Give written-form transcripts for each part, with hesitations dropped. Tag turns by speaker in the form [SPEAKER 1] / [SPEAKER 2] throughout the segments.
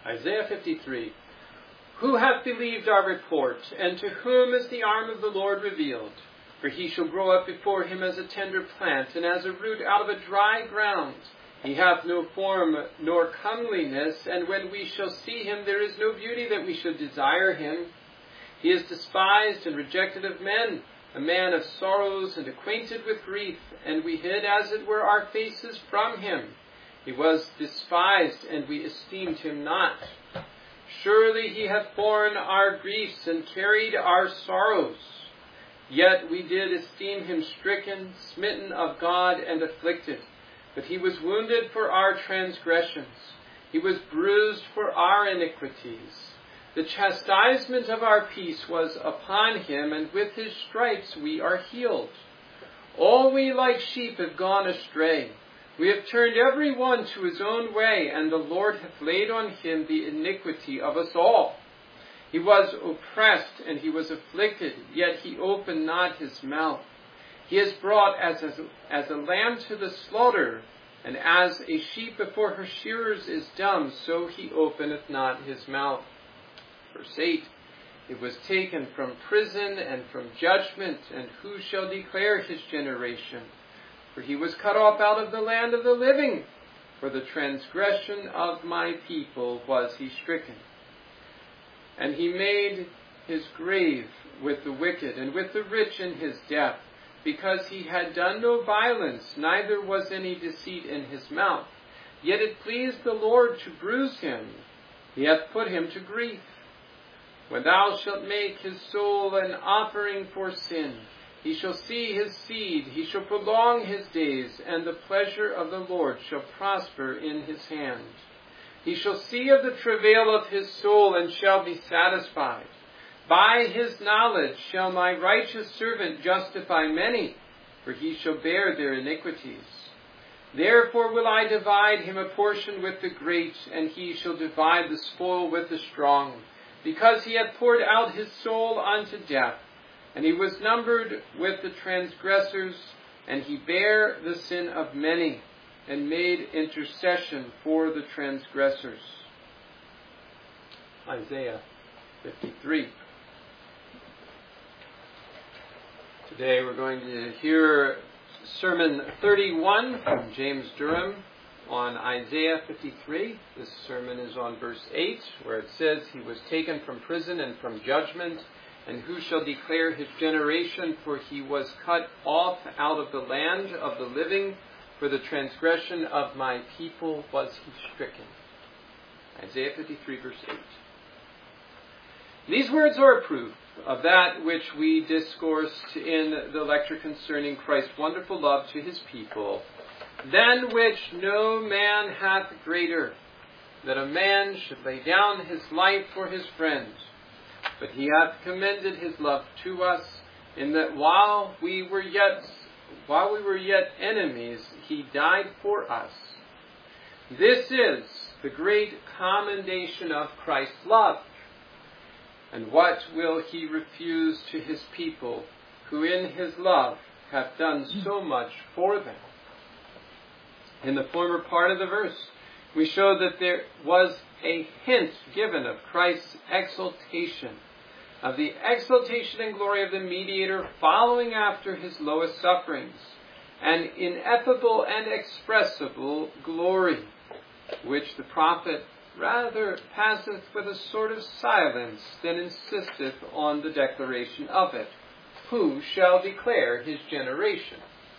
[SPEAKER 1] Isaiah 53. Who hath believed our report, and to whom is the arm of the Lord revealed? For he shall grow up before him as a tender plant, and as a root out of a dry ground. He hath no form nor comeliness, and when we shall see him, there is no beauty that we should desire him. He is despised and rejected of men, a man of sorrows and acquainted with grief, and we hid as it were our faces from him. He was despised, and we esteemed him not. Surely he hath borne our griefs and carried our sorrows. Yet we did esteem him stricken, smitten of God, and afflicted. But he was wounded for our transgressions. He was bruised for our iniquities. The chastisement of our peace was upon him, and with his stripes we are healed. All we like sheep have gone astray. We have turned every one to his own way, and the Lord hath laid on him the iniquity of us all. He was oppressed, and he was afflicted, yet he opened not his mouth. He is brought as a lamb to the slaughter, and as a sheep before her shearers is dumb, so he openeth not his mouth. Verse 8, He was taken from prison and from judgment, and who shall declare his generation? For he was cut off out of the land of the living. For the transgression of my people was he stricken. And he made his grave with the wicked, and with the rich in his death, because he had done no violence, neither was any deceit in his mouth. Yet it pleased the Lord to bruise him. He hath put him to grief. When thou shalt make his soul an offering for sin, he shall see his seed, he shall prolong his days, and the pleasure of the Lord shall prosper in his hand. He shall see of the travail of his soul, and shall be satisfied. By his knowledge shall my righteous servant justify many, for he shall bear their iniquities. Therefore will I divide him a portion with the great, and he shall divide the spoil with the strong, because he hath poured out his soul unto death, and he was numbered with the transgressors, and he bare the sin of many, and made intercession for the transgressors. Isaiah 53. Today we're going to hear Sermon 31 from James Durham on Isaiah 53. This sermon is on verse 8, where it says, He was taken from prison and from judgment, and who shall declare his generation? For he was cut off out of the land of the living. For the transgression of my people was he stricken. Isaiah 53, verse 8. These words are a proof of that which we discoursed in the lecture concerning Christ's wonderful love to his people, than which no man hath greater, that a man should lay down his life for his friends. But he hath commended his love to us, in that while we were yet enemies, he died for us. This is the great commendation of Christ's love. And what will he refuse to his people, who in his love have done so much for them? In the former part of the verse, we show that there was a hint given of Christ's exaltation, of the exaltation and glory of the mediator following after his lowest sufferings, an ineffable and expressible glory, which the prophet rather passeth with a sort of silence than insisteth on the declaration of it. Who shall declare his generation?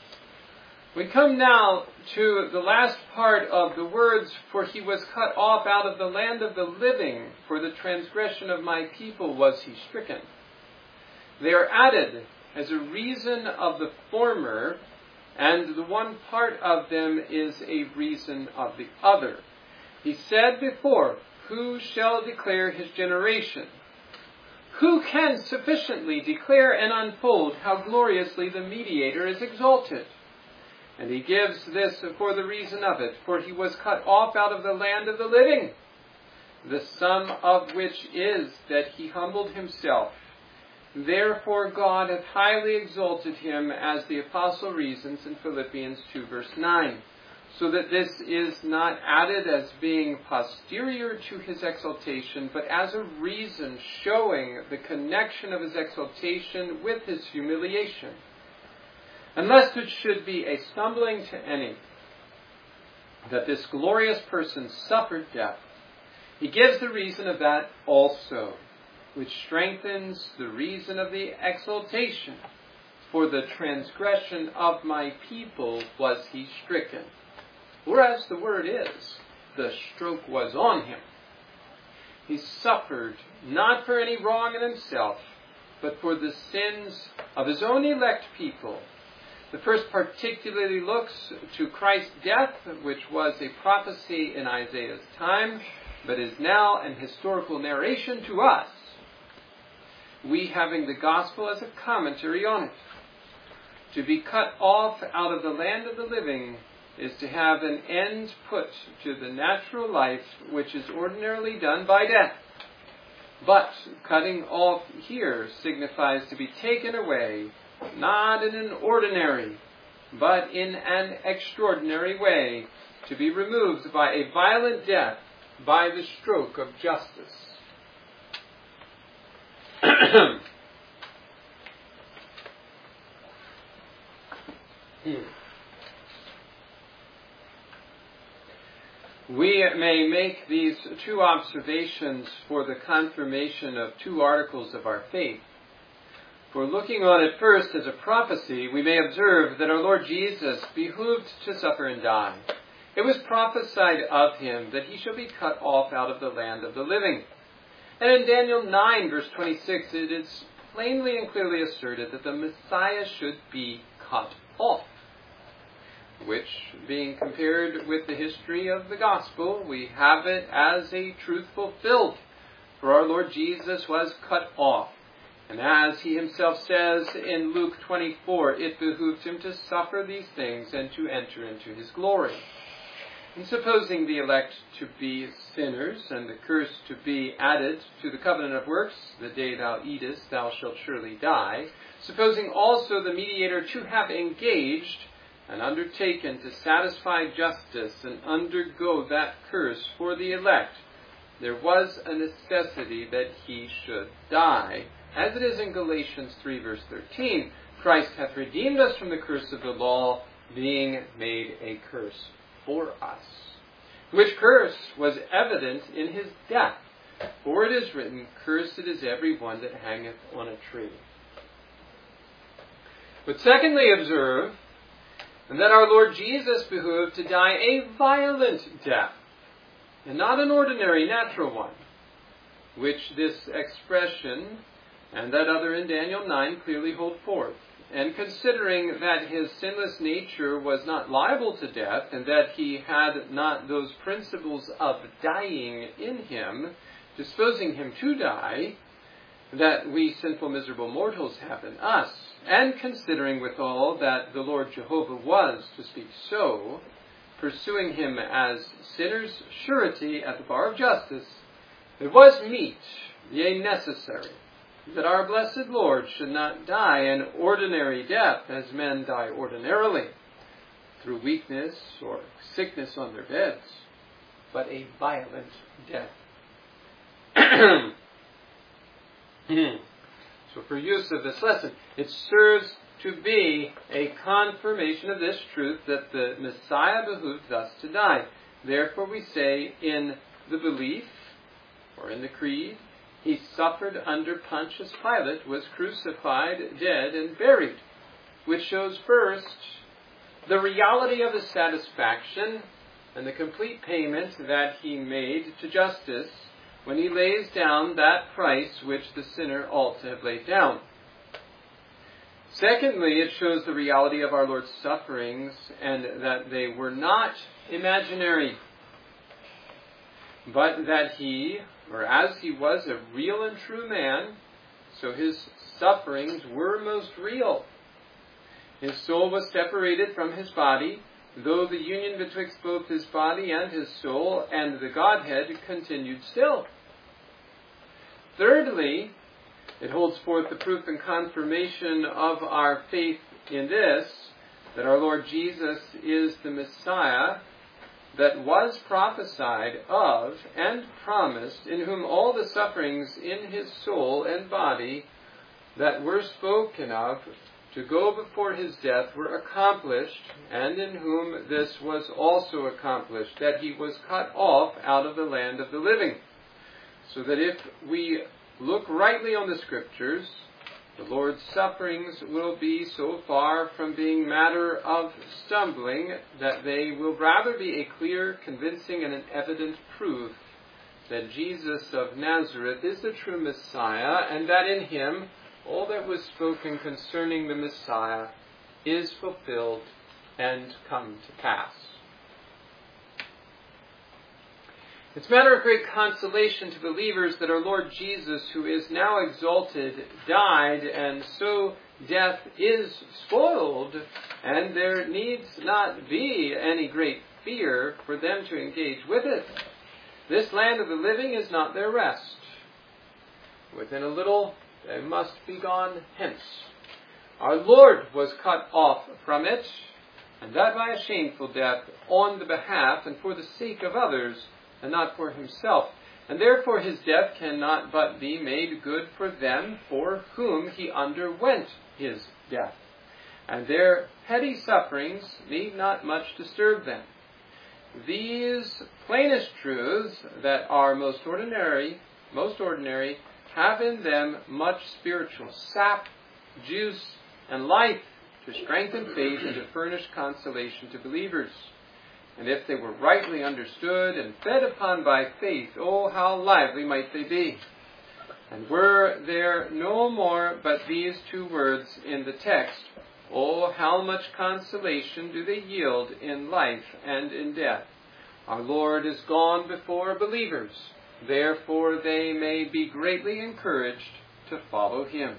[SPEAKER 1] We come now to the last part of the words, for he was cut off out of the land of the living, for the transgression of my people was he stricken. They are added as a reason of the former, and the one part of them is a reason of the other. He said before, who shall declare his generation? Who can sufficiently declare and unfold how gloriously the mediator is exalted? And he gives this for the reason of it, for he was cut off out of the land of the living, the sum of which is that he humbled himself. Therefore God hath highly exalted him, as the apostle reasons in Philippians 2 verse 9, so that this is not added as being posterior to his exaltation, but as a reason showing the connection of his exaltation with his humiliation. Unless it should be a stumbling to any that this glorious person suffered death, he gives the reason of that also, which strengthens the reason of the exaltation. For the transgression of my people was he stricken. Or as the word is, the stroke was on him. He suffered not for any wrong in himself, but for the sins of his own elect people. The first particularly looks to Christ's death, which was a prophecy in Isaiah's time, but is now an historical narration to us, we having the gospel as a commentary on it. To be cut off out of the land of the living is to have an end put to the natural life which is ordinarily done by death. But cutting off here signifies to be taken away, not in an ordinary, but in an extraordinary way, to be removed by a violent death, by the stroke of justice. We may make these two observations for the confirmation of two articles of our faith. For looking on it first as a prophecy, we may observe that our Lord Jesus behooved to suffer and die. It was prophesied of him that he shall be cut off out of the land of the living. And in Daniel 9, verse 26, it is plainly and clearly asserted that the Messiah should be cut off, which, being compared with the history of the gospel, we have it as a truth fulfilled. For our Lord Jesus was cut off. And as he himself says in Luke 24, it behooved him to suffer these things and to enter into his glory. And supposing the elect to be sinners, and the curse to be added to the covenant of works, the day thou eatest, thou shalt surely die, supposing also the mediator to have engaged and undertaken to satisfy justice and undergo that curse for the elect, there was a necessity that he should die. As it is in Galatians 3 verse 13, Christ hath redeemed us from the curse of the law, being made a curse for us. Which curse was evident in his death. For it is written, cursed is every one that hangeth on a tree. But secondly, observe that our Lord Jesus behooved to die a violent death, and not an ordinary natural one, which this expression and that other in Daniel 9 clearly hold forth. And considering that his sinless nature was not liable to death, and that he had not those principles of dying in him, disposing him to die, that we sinful miserable mortals have in us, and considering withal that the Lord Jehovah was, to speak so, pursuing him as sinner's surety at the bar of justice, it was meet, yea necessary, that our blessed Lord should not die an ordinary death as men die ordinarily, through weakness or sickness on their beds, but a violent death. So for use of this lesson, it serves to be a confirmation of this truth that the Messiah behooved thus to die. Therefore we say in the belief, or in the creed, he suffered under Pontius Pilate, was crucified, dead, and buried, which shows first the reality of his satisfaction and the complete payment that he made to justice when he lays down that price which the sinner ought to have laid down. Secondly, it shows the reality of our Lord's sufferings and that they were not imaginary, but that he, or as he was a real and true man, so his sufferings were most real. His soul was separated from his body, though the union betwixt both his body and his soul and the Godhead continued still. Thirdly, it holds forth the proof and confirmation of our faith in this, that our Lord Jesus is the Messiah that was prophesied of and promised, in whom all the sufferings in his soul and body that were spoken of to go before his death were accomplished, and in whom this was also accomplished, that he was cut off out of the land of the living. So that if we look rightly on the Scriptures, the Lord's sufferings will be so far from being matter of stumbling that they will rather be a clear, convincing, and an evident proof that Jesus of Nazareth is the true Messiah, and that in him all that was spoken concerning the Messiah is fulfilled and come to pass. It's a matter of great consolation to believers that our Lord Jesus, who is now exalted, died, and so death is spoiled, and there needs not be any great fear for them to engage with it. This land of the living is not their rest. Within a little, they must be gone hence. Our Lord was cut off from it, and that by a shameful death, on the behalf and for the sake of others, and not for himself. And therefore his death cannot but be made good for them for whom he underwent his death. And their petty sufferings need not much disturb them. These plainest truths that are most ordinary, have in them much spiritual sap, juice, and life to strengthen faith and to furnish consolation to believers. And if they were rightly understood and fed upon by faith, oh, how lively might they be! And were there no more but these two words in the text, oh, how much consolation do they yield in life and in death! Our Lord is gone before believers, therefore they may be greatly encouraged to follow him.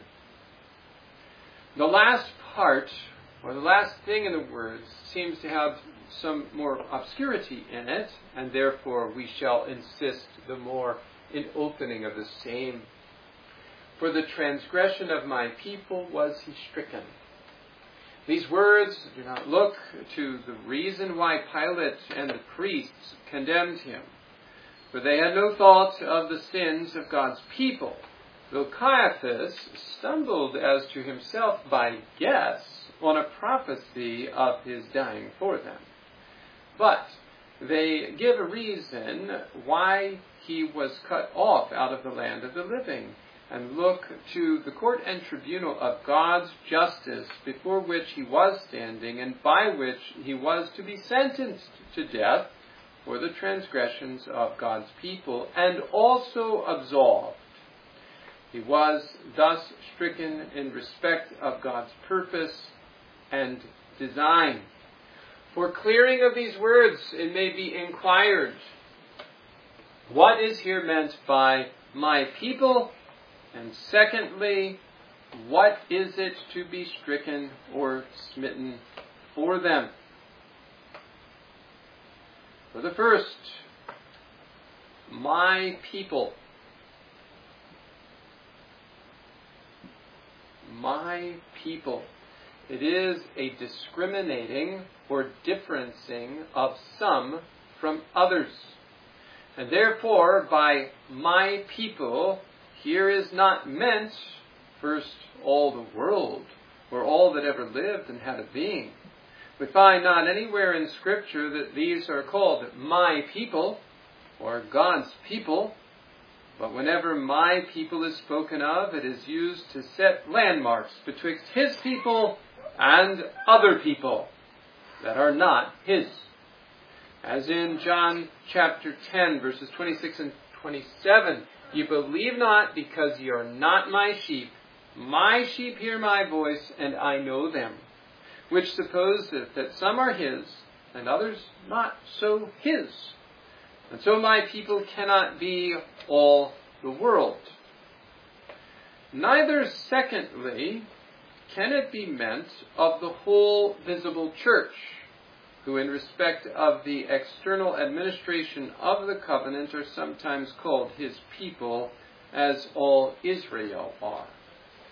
[SPEAKER 1] The last part, or the last thing in the words, seems to have some more obscurity in it, and therefore we shall insist the more in opening of the same. For the transgression of my people was he stricken. These words do not look to the reason why Pilate and the priests condemned him, for they had no thought of the sins of God's people, though Caiaphas stumbled as to himself by guess on a prophecy of his dying for them. But they give a reason why he was cut off out of the land of the living, and look to the court and tribunal of God's justice before which he was standing, and by which he was to be sentenced to death for the transgressions of God's people, and also absolved. He was thus stricken in respect of God's purpose and design. For clearing of these words, it may be inquired, what is here meant by my people? And secondly, what is it to be stricken or smitten for them? For the first, my people. My people. It is a discriminating or differencing of some from others. And therefore, by my people, here is not meant, first, all the world, or all that ever lived and had a being. We find not anywhere in Scripture that these are called my people, or God's people. But whenever my people is spoken of, it is used to set landmarks betwixt his people and other people that are not his. As in John chapter 10, verses 26 and 27, you believe not because ye are not my sheep. My sheep hear my voice, and I know them. Which supposeth that some are his, and others not so his. And so my people cannot be all the world. Neither, secondly, can it be meant of the whole visible church, who in respect of the external administration of the covenant are sometimes called his people, as all Israel are.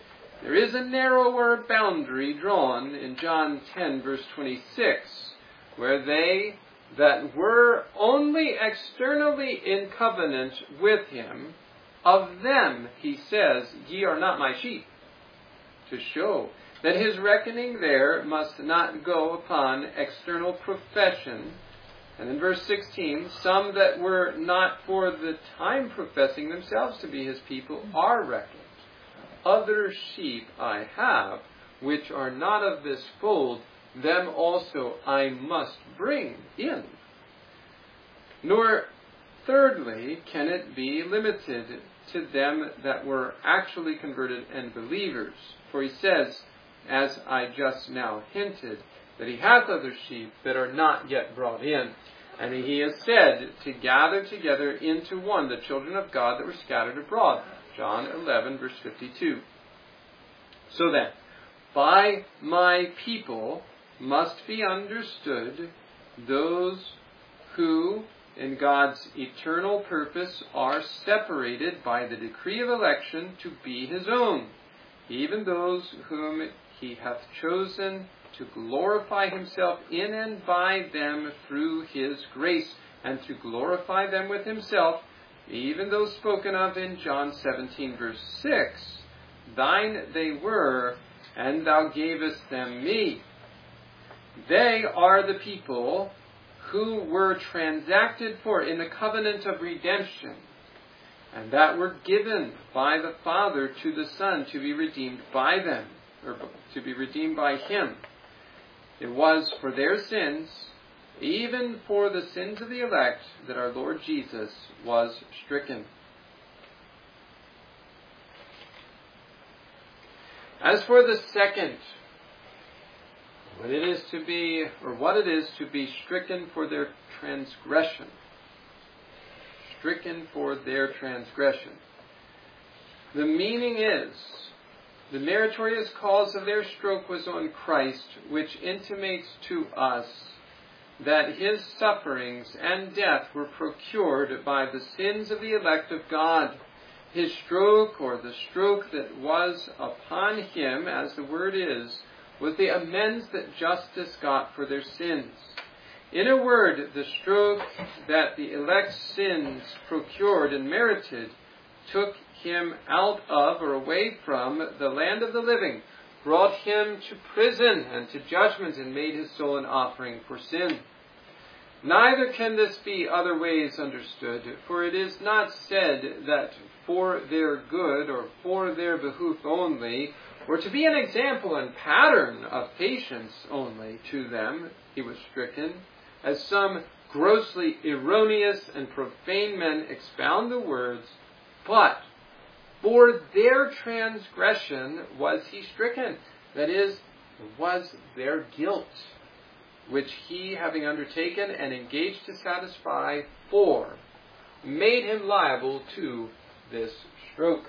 [SPEAKER 1] There is a narrower boundary drawn in John 10, verse 26, where they that were only externally in covenant with him, of them he says, ye are not my sheep, to show that his reckoning there must not go upon external profession. And in verse 16, some that were not for the time professing themselves to be his people are reckoned. Other sheep I have, which are not of this fold, them also I must bring in. Nor, thirdly, can it be limited to them that were actually converted and believers. For he says, as I just now hinted, that he hath other sheep that are not yet brought in. And he is said to gather together into one the children of God that were scattered abroad. John 11, verse 52. So then, by my people must be understood those who, in God's eternal purpose, are separated by the decree of election to be his own, even those whom he hath chosen to glorify himself in and by them through his grace, and to glorify them with himself, even those spoken of in John 17, verse 6, thine they were, and thou gavest them me. They are the people who were transacted for in the covenant of redemption, and that were given by the Father to the Son to be redeemed by them, or to be redeemed by him. It was for their sins, even for the sins of the elect, that our Lord Jesus was stricken. As for the second, what it is to be stricken for their transgression. Stricken for their transgression. The meaning is, the meritorious cause of their stroke was on Christ, which intimates to us that his sufferings and death were procured by the sins of the elect of God. His stroke, or the stroke that was upon him, as the word is, was the amends that justice got for their sins. In a word, the stroke that the elect's sins procured and merited took him out of or away from the land of the living, brought him to prison and to judgment, and made his soul an offering for sin. Neither can this be other ways understood, for it is not said that for their good or for their behoof only, or to be an example and pattern of patience only to them, he was stricken, as some grossly erroneous and profane men expound the words, but for their transgression was he stricken. That is, was their guilt, which he, having undertaken and engaged to satisfy for, made him liable to this stroke.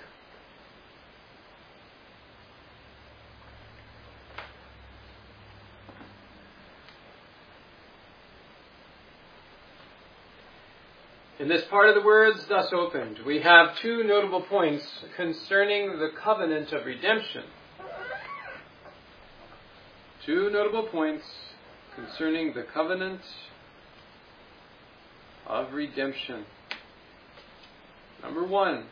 [SPEAKER 1] In this part of the words thus opened, we have two notable points concerning the covenant of redemption. Two notable points concerning the covenant of redemption. Number one,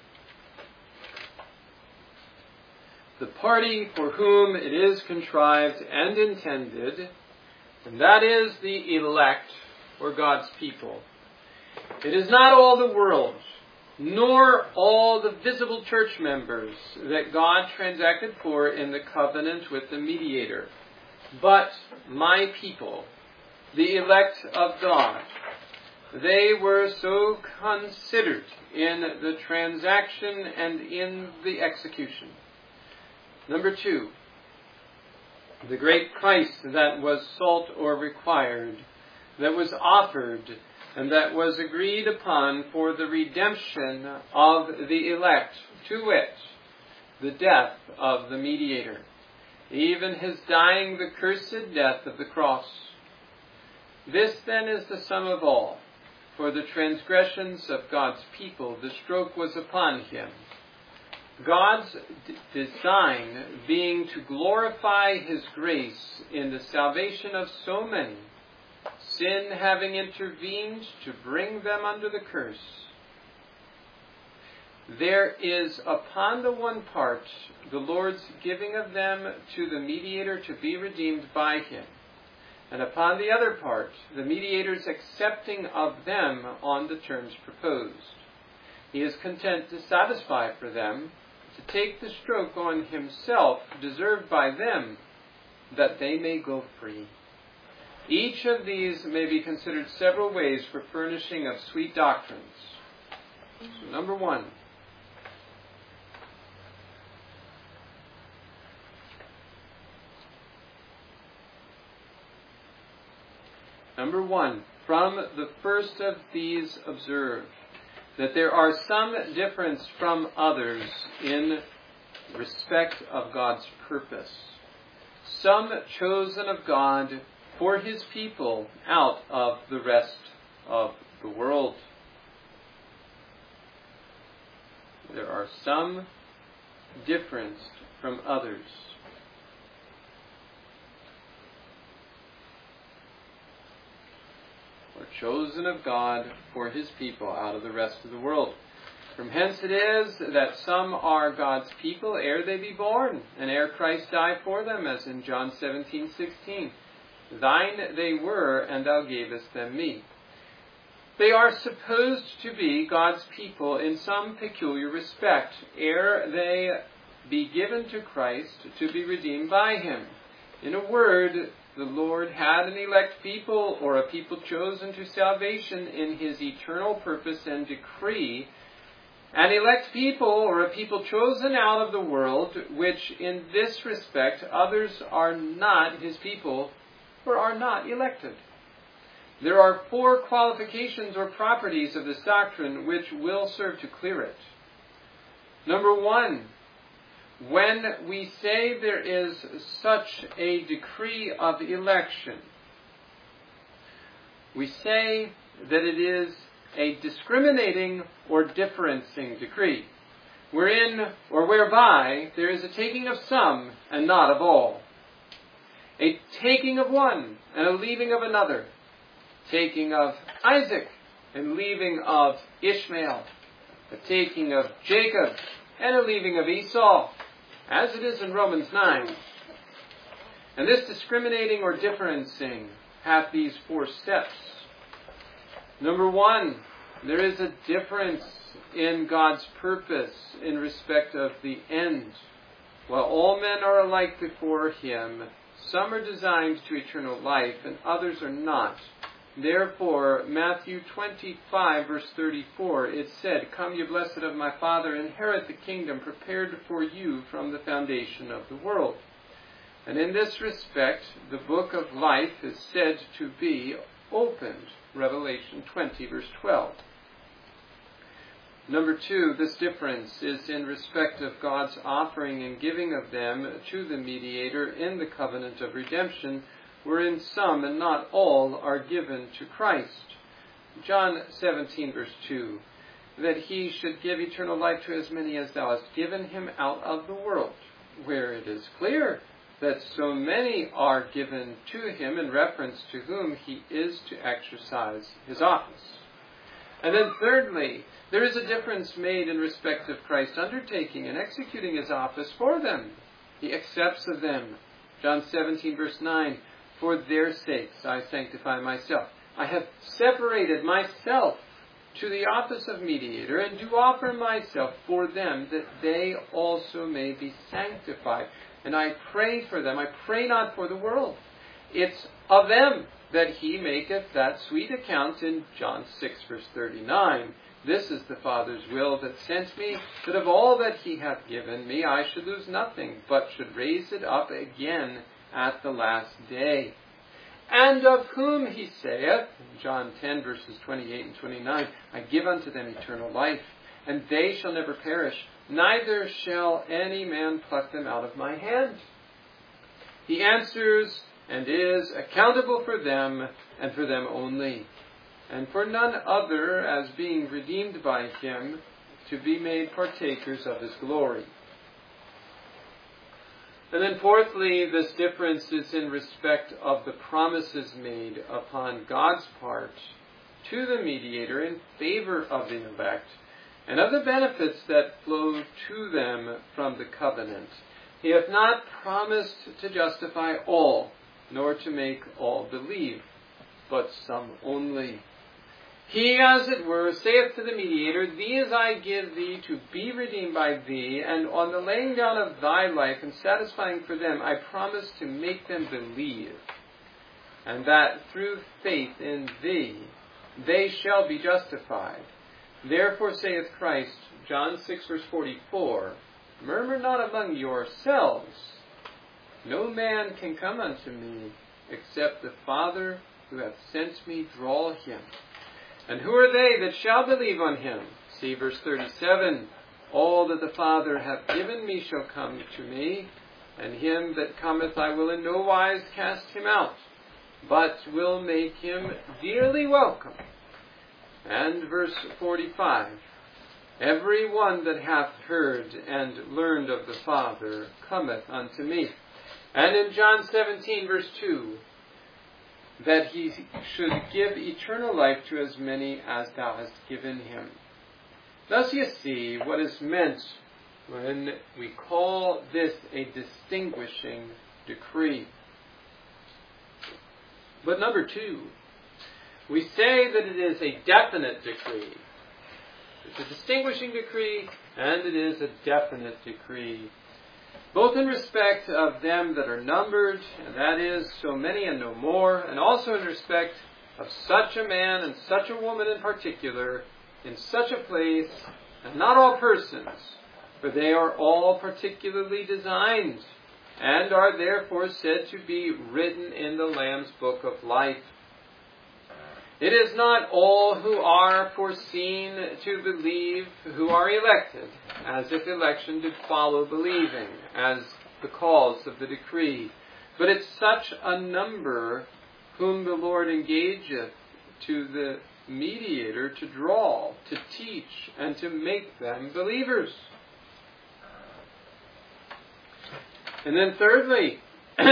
[SPEAKER 1] the party for whom it is contrived and intended, and that is the elect, or God's people. It is not all the world, nor all the visible church members that God transacted for in the covenant with the mediator, but my people, the elect of God. They were so considered in the transaction and in the execution. Number two, the great price that was sought or required, that was offered, and that was agreed upon for the redemption of the elect, to wit, the death of the mediator, even his dying the cursed death of the cross. This then is the sum of all. For the transgressions of God's people, the stroke was upon him. God's design being to glorify His grace in the salvation of so many, sin having intervened to bring them under the curse, there is upon the one part the Lord's giving of them to the mediator to be redeemed by Him, and upon the other part the mediator's accepting of them on the terms proposed. He is content to satisfy for them, to take the stroke on Himself deserved by them, that they may go free. Each of these may be considered several ways for furnishing of sweet doctrines. So, number one, from the first of these observe that there are some difference from others in respect of God's purpose. Some chosen of God for His people out of the rest of the world. There are some difference from others. Or chosen of God for His people out of the rest of the world. From hence it is that some are God's people ere they be born, and ere Christ die for them, as in John 17:16. Thine they were, and thou gavest them me. They are supposed to be God's people in some peculiar respect, ere they be given to Christ to be redeemed by Him. In a word, the Lord had an elect people, or a people chosen to salvation in His eternal purpose and decree, an elect people, or a people chosen out of the world, which in this respect others are not His people, or are not elected. There are 4 qualifications or properties of this doctrine which will serve to clear it. Number 1, when we say there is such a decree of election, we say that it is a discriminating or differencing decree, wherein or whereby there is a taking of some and not of all, a taking of one and a leaving of another, taking of Isaac and leaving of Ishmael, a taking of Jacob and a leaving of Esau, as it is in Romans 9. And this discriminating or differencing hath these 4 steps. Number 1, there is a difference in God's purpose in respect of the end. While all men are alike before Him, some are designed to eternal life and others are not. Therefore, Matthew 25, verse 34, it said, Come, ye blessed of my Father, inherit the kingdom prepared for you from the foundation of the world. And in this respect, the book of life is said to be opened. Revelation 20, verse 12. Number 2, this difference is in respect of God's offering and giving of them to the mediator in the covenant of redemption, wherein some and not all are given to Christ. John 17, verse 2, that He should give eternal life to as many as thou hast given Him out of the world, where it is clear that so many are given to Him in reference to whom He is to exercise His office. And then thirdly, there is a difference made in respect of Christ undertaking and executing His office for them. He accepts of them. John 17, verse 9, For their sakes I sanctify myself. I have separated myself to the office of mediator, and do offer myself for them, that they also may be sanctified. And I pray for them. I pray not for the world. It's of them that He maketh that sweet account in John 6, verse 39. This is the Father's will that sent me, that of all that He hath given me I should lose nothing, but should raise it up again at the last day. And of whom He saith, John 10, verses 28 and 29, I give unto them eternal life, and they shall never perish, neither shall any man pluck them out of my hand. He answers and is accountable for them, and for them only, and for none other, as being redeemed by Him, to be made partakers of his glory. And then fourthly, this difference is in respect of the promises made upon God's part to the mediator in favor of the elect, and of the benefits that flow to them from the covenant. He hath not promised to justify all, nor to make all believe, but some only. He, as it were, saith to the mediator, These I give thee to be redeemed by thee, and on the laying down of thy life and satisfying for them, I promise to make them believe, and that through faith in thee they shall be justified. Therefore saith Christ, John 6, verse 44, Murmur not among yourselves. No man can come unto me, except the Father who hath sent me draw him. And who are they that shall believe on him? See verse 37. All that the Father hath given me shall come to me, and him that cometh I will in no wise cast him out, but will make him dearly welcome. And verse 45. Every one that hath heard and learned of the Father cometh unto me. And in John 17, verse 2, that he should give eternal life to as many as thou hast given him. Thus you see what is meant when we call this a distinguishing decree. But number two, we say that it is a definite decree. It's a distinguishing decree, and it is a definite decree, both in respect of them that are numbered, and that is, so many and no more, and also in respect of such a man and such a woman in particular, in such a place, and not all persons, for they are all particularly designed, and are therefore said to be written in the Lamb's book of life. It is not all who are foreseen to believe who are elected, as if election did follow believing, as the cause of the decree. But it's such a number whom the Lord engageth to the mediator to draw, to teach, and to make them believers. And then thirdly,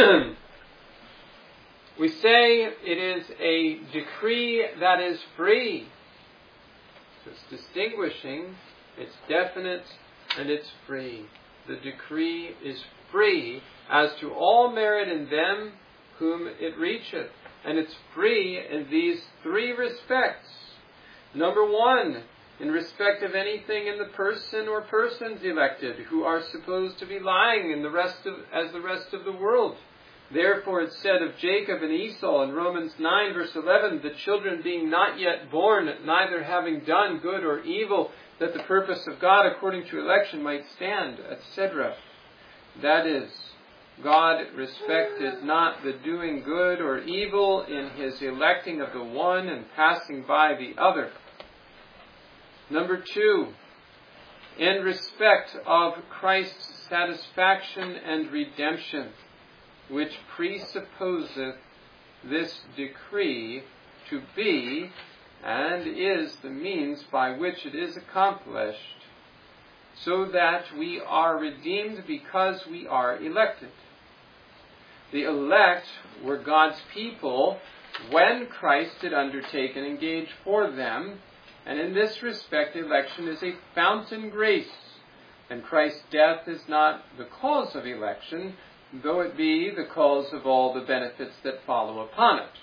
[SPEAKER 1] we say it is a decree that is free. So it's distinguishing, it's definite, and it's free. The decree is free as to all merit in them whom it reacheth. And it's free in these three respects. Number one, in respect of anything in the person or persons elected who are supposed to be lying in as the rest of the world. Therefore it said of Jacob and Esau in Romans 9 verse 11, the children being not yet born, neither having done good or evil, that the purpose of God according to election might stand, etc. That is, God respected not the doing good or evil in his electing of the one and passing by the other. Number two, in respect of Christ's satisfaction and redemption, which presupposeth this decree to be, and is the means by which it is accomplished, so that we are redeemed because we are elected. The elect were God's people when Christ did undertake and engage for them, and in this respect election is a fountain grace, and Christ's death is not the cause of election, though it be the cause of all the benefits that follow upon it.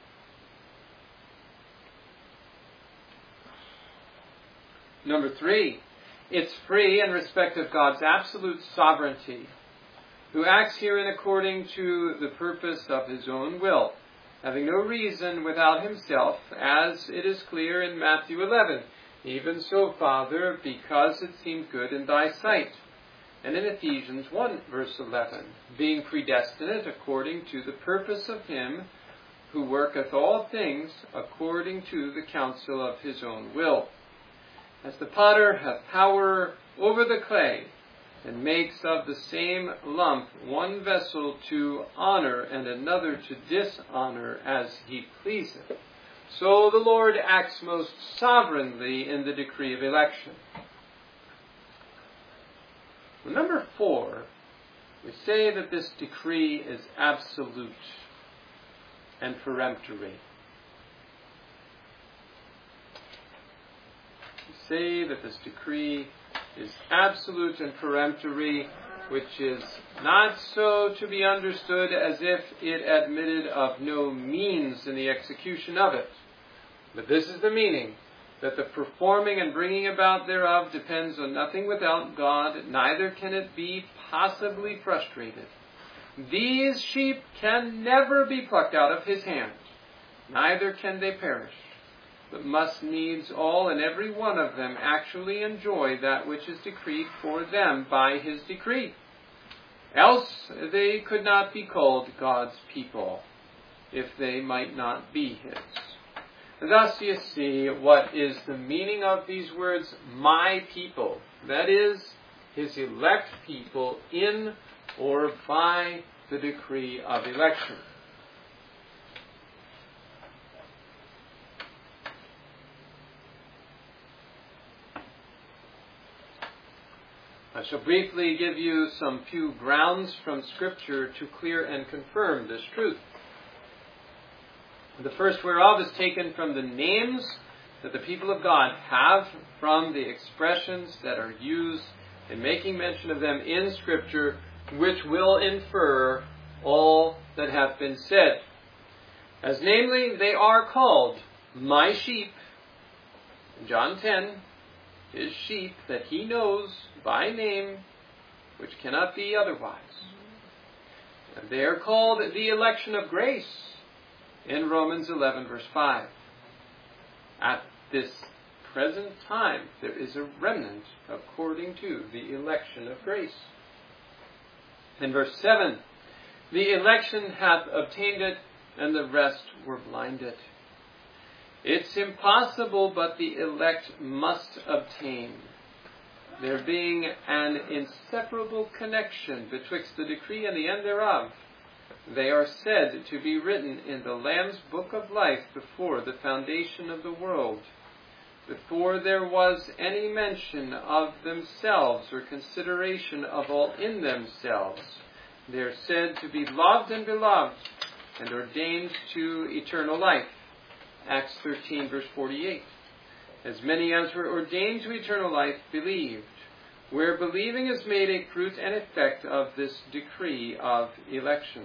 [SPEAKER 1] Number three, it's free in respect of God's absolute sovereignty, who acts herein according to the purpose of his own will, having no reason without himself, as it is clear in Matthew 11, even so, Father, because it seemed good in thy sight. And in Ephesians 1, verse 11, being predestinate according to the purpose of him who worketh all things according to the counsel of his own will. As the potter hath power over the clay, and makes of the same lump one vessel to honor and another to dishonor as he pleaseth, so the Lord acts most sovereignly in the decree of election. Well, number 4, we say that this decree is absolute and peremptory. We say that this decree is absolute and peremptory, which is not so to be understood as if it admitted of no means in the execution of it. But this is the meaning, that the performing and bringing about thereof depends on nothing without God, neither can it be possibly frustrated. These sheep can never be plucked out of his hand, neither can they perish, but must needs all and every one of them actually enjoy that which is decreed for them by his decree. Else they could not be called God's people, if they might not be his. Thus you see what is the meaning of these words, my people. That is, his elect people in or by the decree of election. I shall briefly give you some few grounds from Scripture to clear and confirm this truth. The first whereof is taken from the names that the people of God have, from the expressions that are used in making mention of them in Scripture, which will infer all that hath been said. As namely, they are called my sheep. In John 10, his sheep that he knows by name, which cannot be otherwise. And they are called the election of grace in Romans 11, verse 5. At this present time, there is a remnant according to the election of grace. In verse 7, the election hath obtained it, and the rest were blinded. It's impossible, but the elect must obtain, there being an inseparable connection betwixt the decree and the end thereof. They are said to be written in the Lamb's book of life before the foundation of the world, before there was any mention of themselves or consideration of all in themselves. They are said to be loved and beloved, and ordained to eternal life. Acts 13, verse 48. As many as were ordained to eternal life believed, where believing is made a fruit and effect of this decree of election.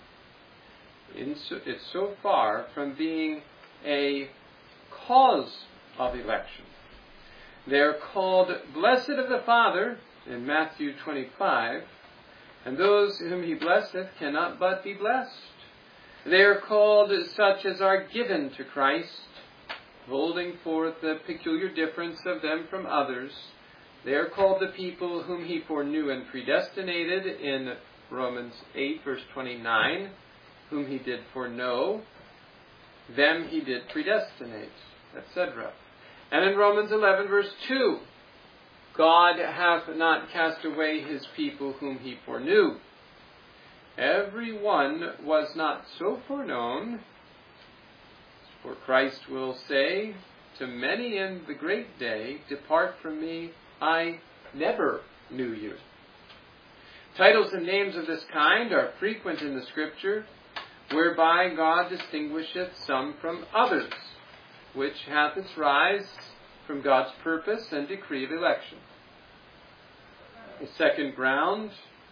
[SPEAKER 1] It's so far from being a cause of election. They are called blessed of the Father in Matthew 25, and those whom he blesseth cannot but be blessed. They are called such as are given to Christ, holding forth the peculiar difference of them from others. They are called the people whom he foreknew and predestinated in Romans 8, verse 29, whom he did foreknow, them he did predestinate, etc. And in Romans 11, verse 2, God hath not cast away his people whom he foreknew. Every one was not so foreknown, for Christ will say to many in the great day, depart from me, I never knew you. Titles and names of this kind are frequent in the Scripture, whereby God distinguisheth some from others, which hath its rise from God's purpose and decree of election. The second ground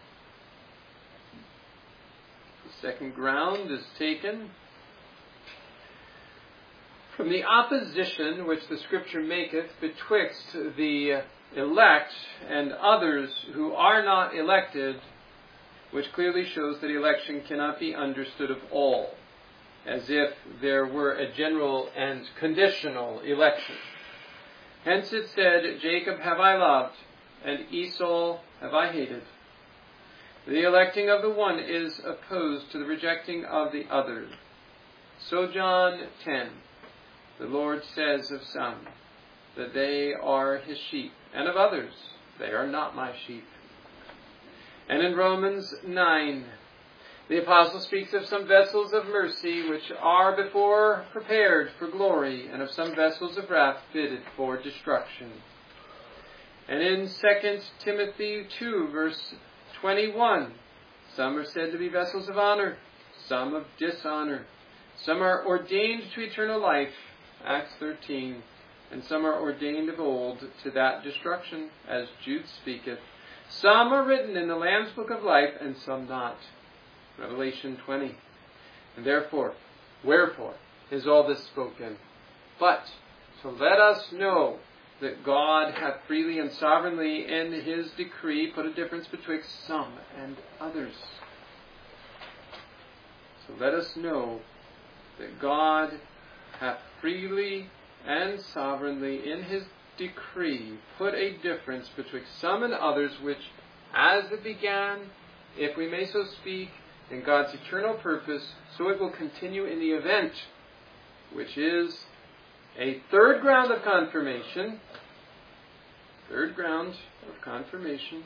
[SPEAKER 1] is taken from the opposition which the Scripture maketh betwixt the elect and others who are not elected, which clearly shows that election cannot be understood of all, as if there were a general and conditional election. Hence it said, Jacob have I loved, and Esau have I hated. The electing of the one is opposed to the rejecting of the other. So John 10, the Lord says of some, that they are his sheep, and of others, they are not my sheep. And in Romans 9, the apostle speaks of some vessels of mercy which are before prepared for glory, and of some vessels of wrath fitted for destruction. And in 2 Timothy 2, verse 21, some are said to be vessels of honor, some of dishonor. Some are ordained to eternal life, Acts 13, and some are ordained of old to that destruction, as Jude speaketh. Some are written in the Lamb's book of life, and some not, Revelation 20. And therefore, wherefore is all this spoken? But to let us know that God hath freely and sovereignly in his decree put a difference betwixt some and others. So let us know that God hath freely and sovereignly in his decree put a difference betwixt some and others, which, as it began, if we may so speak, in God's eternal purpose, so it will continue in the event, which is a third ground of confirmation. Third ground of confirmation.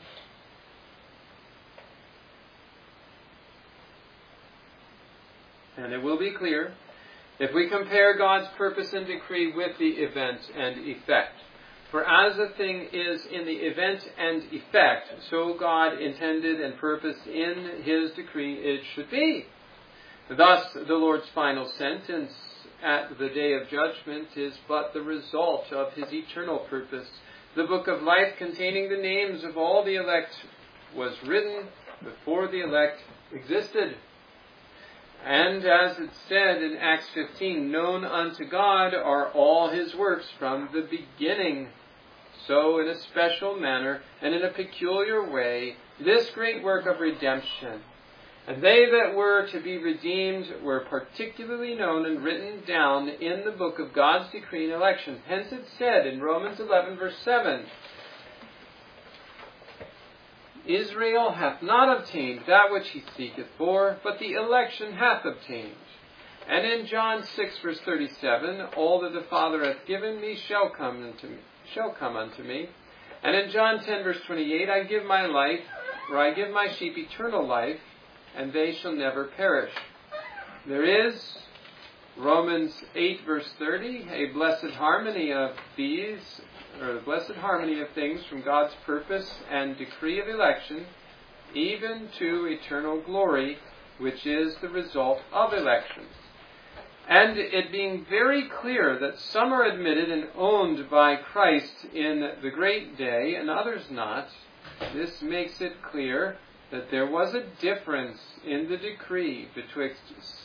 [SPEAKER 1] And it will be clear if we compare God's purpose and decree with the event and effect. For as a thing is in the event and effect, so God intended and purposed in his decree it should be. Thus, the Lord's final sentence at the day of judgment is but the result of his eternal purpose. The book of life containing the names of all the elect was written before the elect existed. And as it said in Acts 15, known unto God are all his works from the beginning. So in a special manner and in a peculiar way, this great work of redemption. And they that were to be redeemed were particularly known and written down in the book of God's decree and election. Hence it said in Romans 11 verse 7, Israel hath not obtained that which he seeketh for, but the election hath obtained. And in John 6 verse 37, all that the Father hath given me shall come unto me. And in John 10 verse 28, I give my sheep eternal life, and they shall never perish. There is, Romans 8 verse 30, a blessed harmony of these, or the blessed harmony of things from God's purpose and decree of election, even to eternal glory, which is the result of election. And it being very clear that some are admitted and owned by Christ in the great day, and others not, this makes it clear that there was a difference in the decree betwixt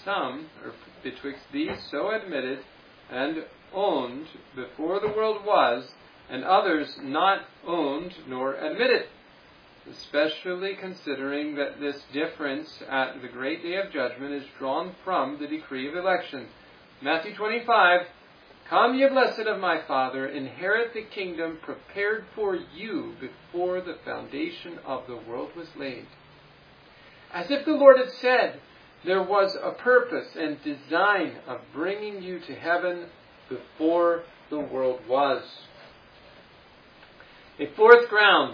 [SPEAKER 1] these so admitted and owned before the world was, and others not owned nor admitted, especially considering that this difference at the great day of judgment is drawn from the decree of election. Matthew 25, come ye blessed of my Father, inherit the kingdom prepared for you before the foundation of the world was laid. As if the Lord had said, there was a purpose and design of bringing you to heaven before the world was. A fourth ground.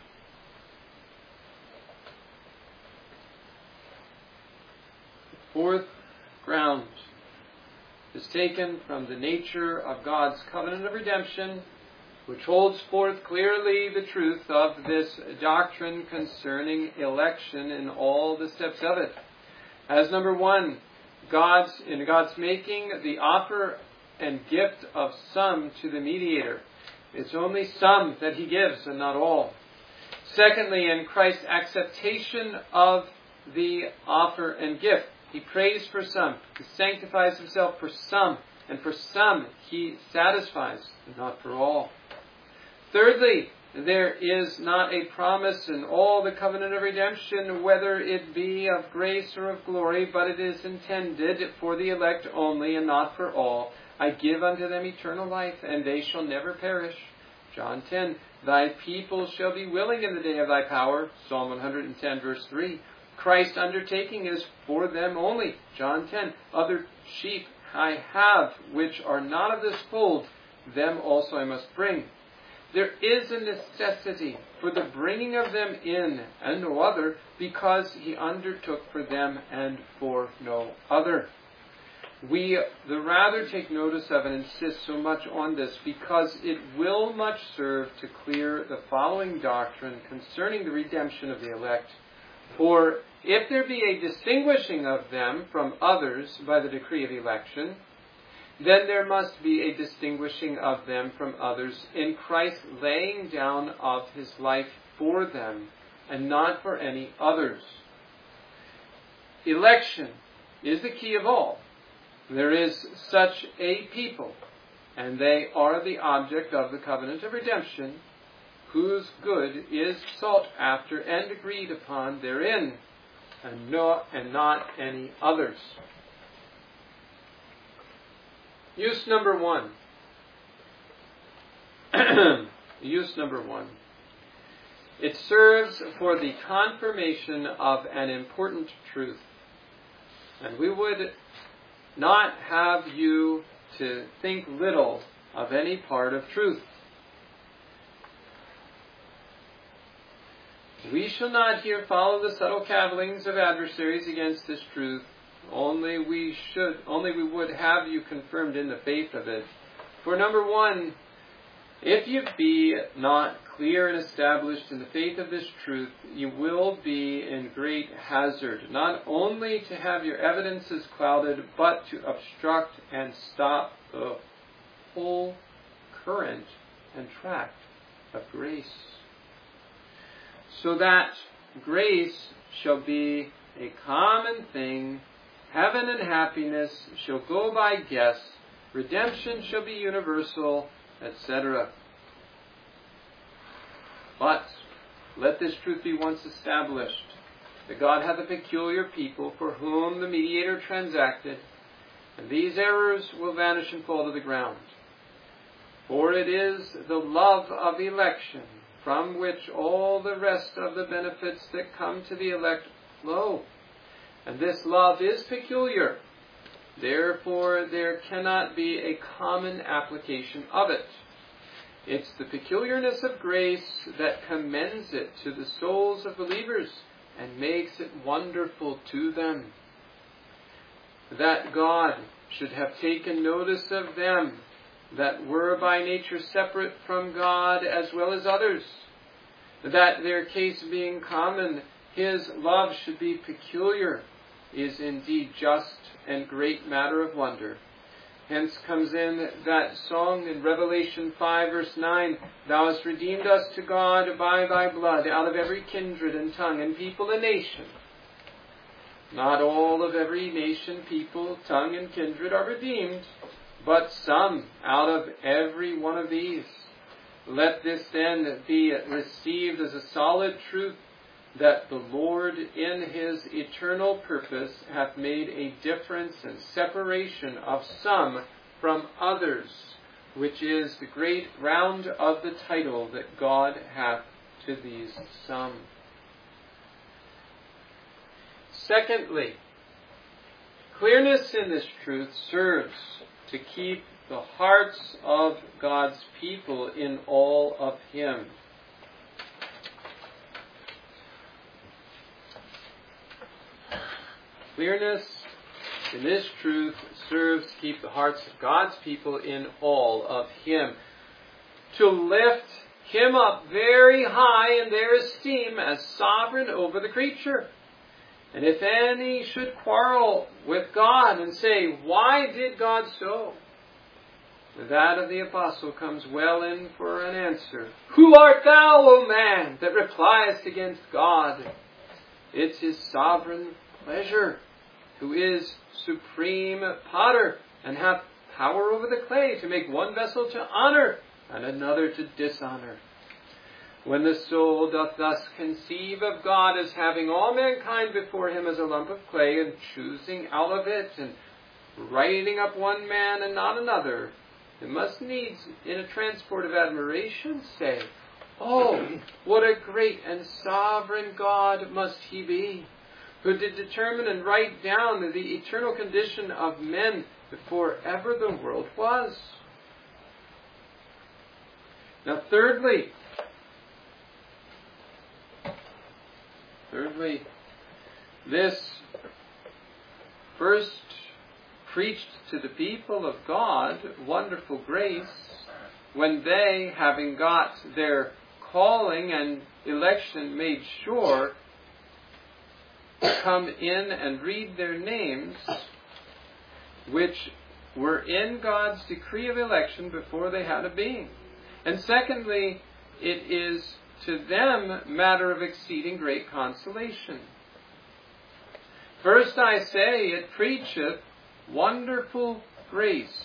[SPEAKER 1] The fourth ground is taken from the nature of God's covenant of redemption, which holds forth clearly the truth of this doctrine concerning election in all the steps of it. As number one, in God's making the offer and gift of some to the mediator. It's only some that he gives and not all. Secondly, in Christ's acceptation of the offer and gift, he prays for some, he sanctifies himself for some, and for some he satisfies, and not for all. Thirdly, there is not a promise in all the covenant of redemption, whether it be of grace or of glory, but it is intended for the elect only and not for all. I give unto them eternal life, and they shall never perish. John 10, thy people shall be willing in the day of thy power. Psalm 110 verse 3. Christ's undertaking is for them only. John 10, other sheep I have which are not of this fold, them also I must bring. There is a necessity for the bringing of them in and no other, because he undertook for them and for no other. we the rather take notice of and insist so much on this because it will much serve to clear the following doctrine concerning the redemption of the elect. For if there be a distinguishing of them from others by the decree of election, then there must be a distinguishing of them from others in Christ laying down of his life for them, and not for any others. Election is the key of all. There is such a people, and they are the object of the covenant of redemption, whose good is sought after and agreed upon therein, and not any others. Use number one. Use number one. It serves for the confirmation of an important truth. And we would not have you to think little of any part of truth. We shall not here follow the subtle cavillings of adversaries against this truth. Only we would have you confirmed in the faith of it. For number one, if you be not clear and established in the faith of this truth, you will be in great hazard, not only to have your evidences clouded, but to obstruct and stop the whole current and tract of grace. So that grace shall be a common thing, heaven and happiness shall go by guess, redemption shall be universal, etc. But let this truth be once established, that God hath a peculiar people for whom the mediator transacted, and these errors will vanish and fall to the ground. For it is the love of election, from which all the rest of the benefits that come to the elect flow. And this love is peculiar. Therefore, there cannot be a common application of it. It's the peculiarness of grace that commends it to the souls of believers and makes it wonderful to them. That God should have taken notice of them that were by nature separate from God as well as others, that their case being common, his love should be peculiar, is indeed just and great matter of wonder. Hence comes in that song in Revelation 5 verse 9, Thou hast redeemed us to God by thy blood out of every kindred and tongue and people and nation. Not all of every nation, people, tongue and kindred are redeemed, but some out of every one of these. Let this then be received as a solid truth, that the Lord in his eternal purpose hath made a difference and separation of some from others, which is the great ground of the title that God hath to these some. Secondly, clearness in this truth serves to keep the hearts of God's people in awe of him. Clearness in this truth serves to keep the hearts of God's people in awe of him, to lift him up very high in their esteem as sovereign over the creature. And if any should quarrel with God and say, Why did God so? That of the apostle comes well in for an answer. Who art thou, O man, that repliest against God? It's his sovereign pleasure, who is supreme potter, and hath power over the clay to make one vessel to honor and another to dishonor. When the soul doth thus conceive of God as having all mankind before him as a lump of clay, and choosing out of it, and writing up one man and not another, it must needs, in a transport of admiration, say, Oh, what a great and sovereign God must he be, who did determine and write down the eternal condition of men before ever the world was. Now thirdly, this first preached to the people of God wonderful grace, when they, having got their calling and election made sure, come in and read their names, which were in God's decree of election before they had a being. And secondly, it is to them matter of exceeding great consolation. First I say, it preacheth wonderful grace.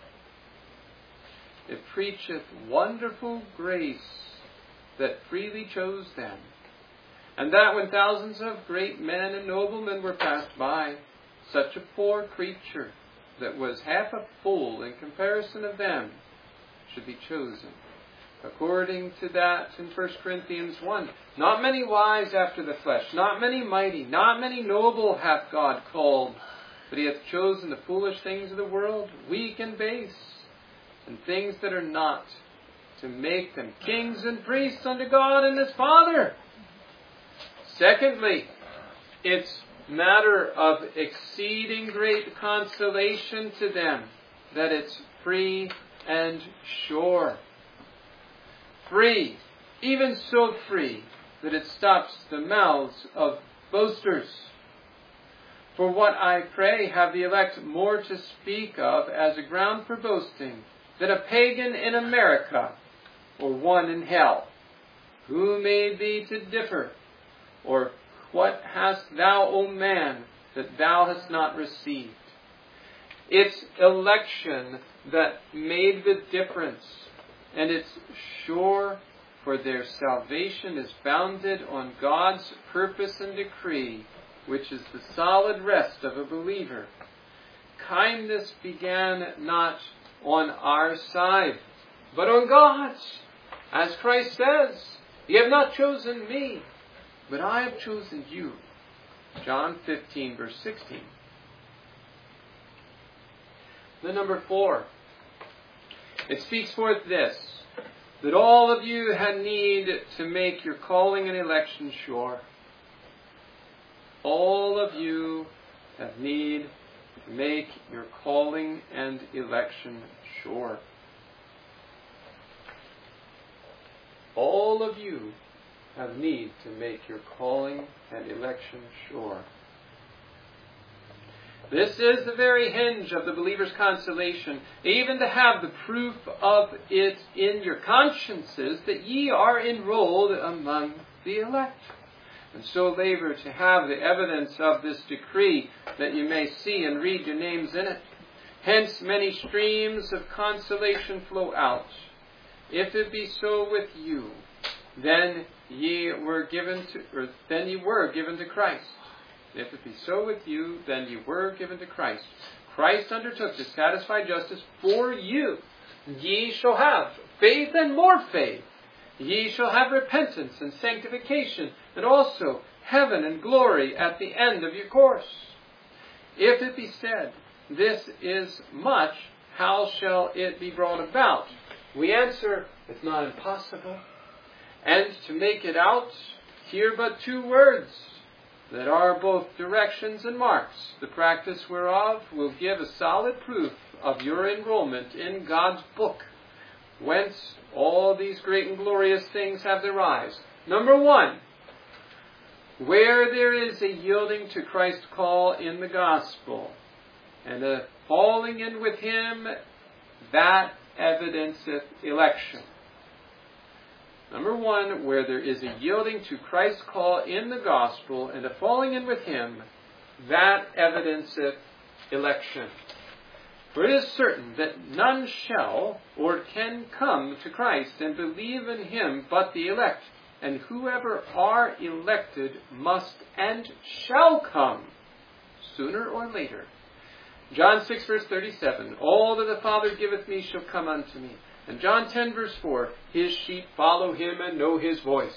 [SPEAKER 1] It preacheth wonderful grace that freely chose them. And that when thousands of great men and noblemen were passed by, such a poor creature that was half a fool in comparison of them should be chosen. According to that in 1 Corinthians 1, not many wise after the flesh, not many mighty, not many noble hath God called, but he hath chosen the foolish things of the world, weak and base, and things that are not, to make them kings and priests unto God and his Father. Secondly, it's matter of exceeding great consolation to them that it's free and sure. Free, even so free that it stops the mouths of boasters. For what I pray have the elect more to speak of as a ground for boasting than a pagan in America or one in hell. Who made thee to differ? Or what hast thou, O man, that thou hast not received? It's election that made the difference. And it's sure, for their salvation is founded on God's purpose and decree, which is the solid rest of a believer. Kindness began not on our side, but on God's. As Christ says, "Ye have not chosen me, but I have chosen you." John 15, verse 16. The number 4. It speaks forth this, that all of you had need to make your calling and election sure. All of you have need to make your calling and election sure. All of you have need to make your calling and election sure. This is the very hinge of the believer's consolation, even to have the proof of it in your consciences that ye are enrolled among the elect. And so labor to have the evidence of this decree, that you may see and read your names in it. Hence many streams of consolation flow out. If it be so with you, then ye were given to Christ. If it be so with you, then you were given to Christ. Christ undertook to satisfy justice for you. Ye shall have faith and more faith. Ye shall have repentance and sanctification, and also heaven and glory at the end of your course. If it be said, this is much, how shall it be brought about? We answer, it's not impossible. And to make it out, hear but 2 words that are both directions and marks, the practice whereof will give a solid proof of your enrollment in God's book, whence all these great and glorious things have their rise. Number 1, where there is a yielding to Christ's call in the gospel, and a falling in with him, that evidenceth election. Number 1, where there is a yielding to Christ's call in the gospel and a falling in with him, that evidenceth election. For it is certain that none shall or can come to Christ and believe in him but the elect. And whoever are elected must and shall come, sooner or later. John 6, verse 37, all that the Father giveth me shall come unto me. And John 10, verse 4, his sheep follow him and know his voice.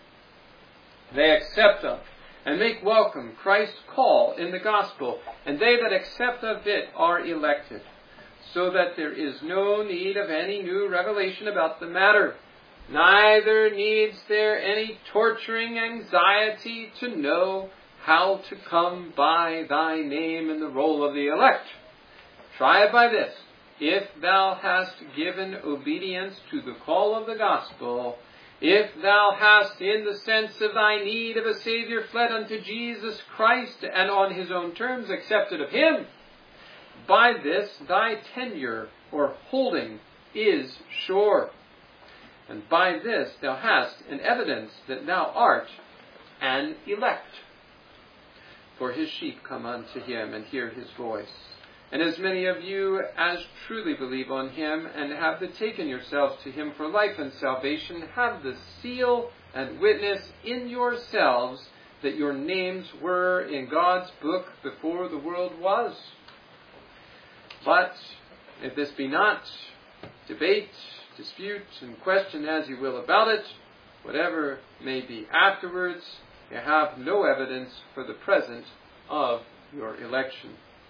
[SPEAKER 1] They accept of and make welcome Christ's call in the gospel, and they that accept of it are elected, so that there is no need of any new revelation about the matter. Neither needs there any torturing anxiety to know how to come by thy name in the roll of the elect. Try it by this. If thou hast given obedience to the call of the gospel, if thou hast, in the sense of thy need of a Savior, fled unto Jesus Christ, and on his own terms accepted of him, by this thy tenure or holding is sure. And by this thou hast an evidence that thou art an elect. For his sheep come unto him and hear his voice. And as many of you as truly believe on him and have betaken yourselves to him for life and salvation, have the seal and witness in yourselves that your names were in God's book before the world was. But if this be not, debate, dispute, and question as you will about it, whatever may be afterwards, you have no evidence for the present of your election.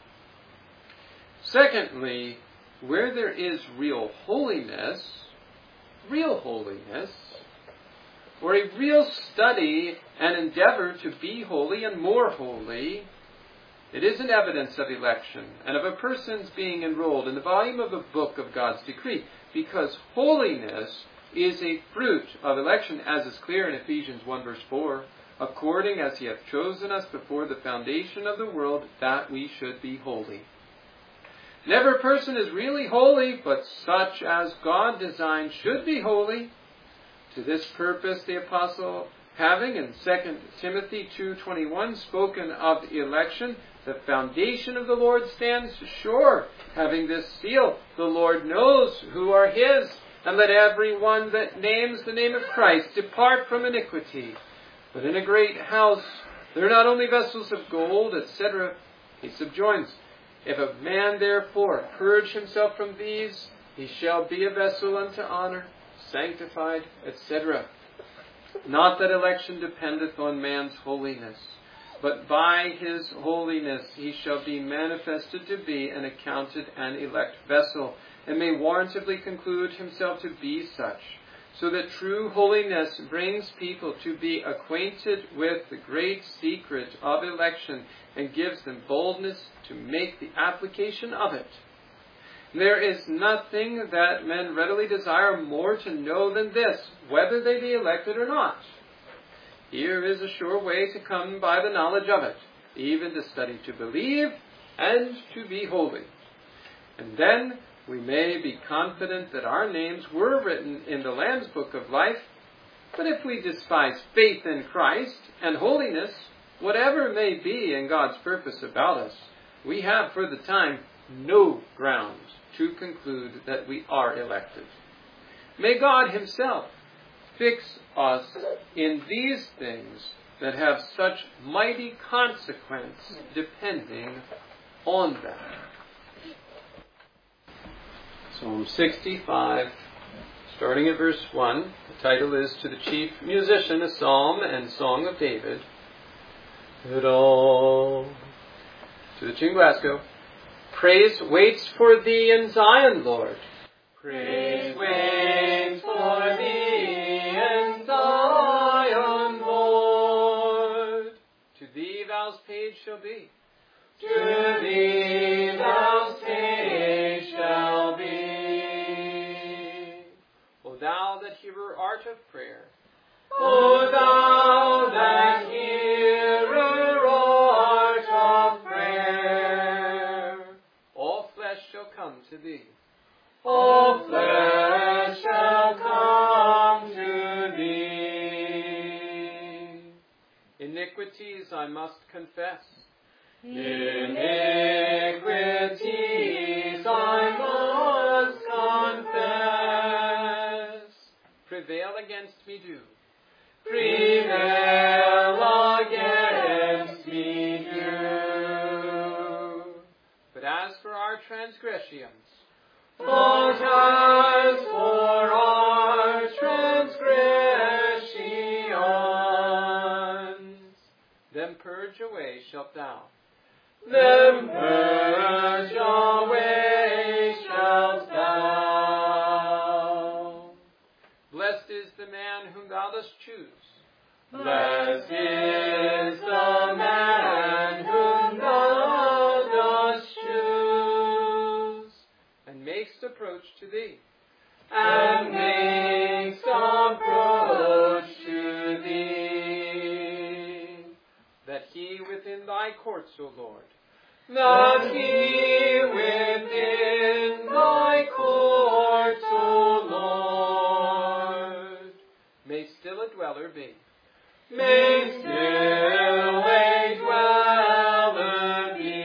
[SPEAKER 1] Secondly, where there is real holiness, or a real study and endeavor to be holy and more holy, it is an evidence of election and of a person's being enrolled in the volume of the book of God's decree, because holiness is a fruit of election, as is clear in Ephesians 1 verse 4, according as he hath chosen us before the foundation of the world, that we should be holy. Never person is really holy, but such as God designed should be holy. To this purpose the apostle, having in 2 Timothy 2:21 spoken of election, the foundation of the Lord stands sure, having this seal, the Lord knows who are his, and let every one that names the name of Christ depart from iniquity. But in a great house there are not only vessels of gold, etc. He subjoins, if a man therefore purge himself from these, he shall be a vessel unto honor, sanctified, etc. Not that election dependeth on man's holiness, but by his holiness he shall be manifested to be and accounted an elect vessel, and may warrantably conclude himself to be such, so that true holiness brings people to be acquainted with the great secret of election and gives them boldness to make the application of it. There is nothing that men readily desire more to know than this, whether they be elected or not. Here is a sure way to come by the knowledge of it, even to study to believe and to be holy. And then we may be confident that our names were written in the Lamb's book of life. But if we despise faith in Christ and holiness, whatever may be in God's purpose about us, we have for the time no ground to conclude that we are elected. May God himself fix us in these things that have such mighty consequence depending on them. Psalm 65, starting at verse 1. The title is To the Chief Musician, a Psalm and Song of David. It all. To the tune Glasgow. Praise waits for thee in Zion, Lord. Praise waits for thee in Zion, Lord. To thee thou's paid shall be. To thee thou's paid shall be. O thou that hearer art of prayer. O thou that hearer art of prayer. All flesh shall come to thee. All flesh shall come to thee. Iniquities I must confess. Iniquities I must confess. Prevail against me do. Prevail against me do. But as for our transgressions, but as for our transgressions, them purge away shalt thou. Them purge away shalt thou. Blessed is the man whom thou dost choose. Blessed is the man whom thou dost choose. approach to thee.
[SPEAKER 2] And makes approach to thee.
[SPEAKER 1] That he within thy courts, O Lord,
[SPEAKER 2] That he within thy courts, O Lord,
[SPEAKER 1] may still a dweller be.
[SPEAKER 2] may still a dweller be.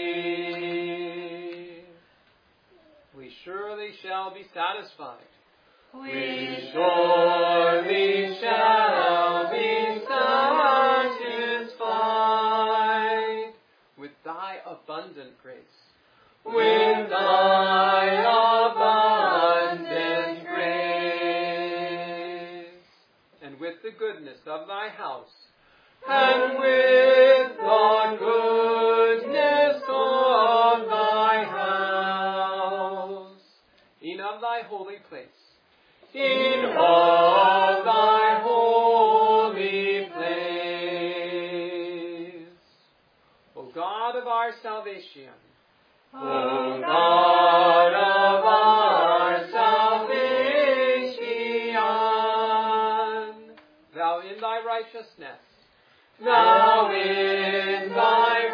[SPEAKER 1] We surely shall be satisfied.
[SPEAKER 2] We surely shall be satisfied
[SPEAKER 1] With thy abundant grace.
[SPEAKER 2] with thy abundant grace,
[SPEAKER 1] And with the goodness of thy house.
[SPEAKER 2] and with the goodness of thy house,
[SPEAKER 1] In of thy holy place.
[SPEAKER 2] in all thy holy place.
[SPEAKER 1] O God of our salvation,
[SPEAKER 2] O God of our salvation,
[SPEAKER 1] thou in thy righteousness,
[SPEAKER 2] thou in thy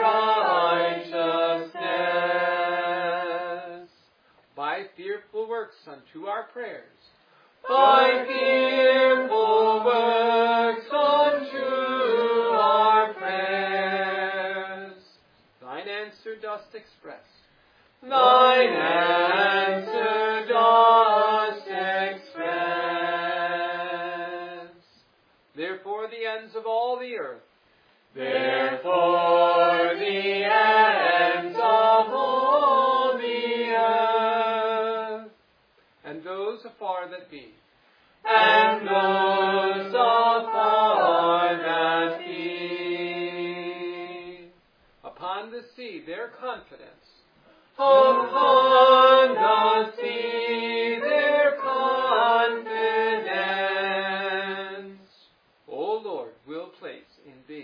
[SPEAKER 2] righteousness,
[SPEAKER 1] by fearful works unto our prayers,
[SPEAKER 2] by fearful works unto our prayers,
[SPEAKER 1] thine answer dost express.
[SPEAKER 2] thine answer dost express.
[SPEAKER 1] Therefore the ends of all the earth,
[SPEAKER 2] Therefore the ends of all the earth,
[SPEAKER 1] and those afar that be,
[SPEAKER 2] and those afar that be,
[SPEAKER 1] upon the sea their confidence,
[SPEAKER 2] upon the sea their confidence,
[SPEAKER 1] O Lord, will place in thee.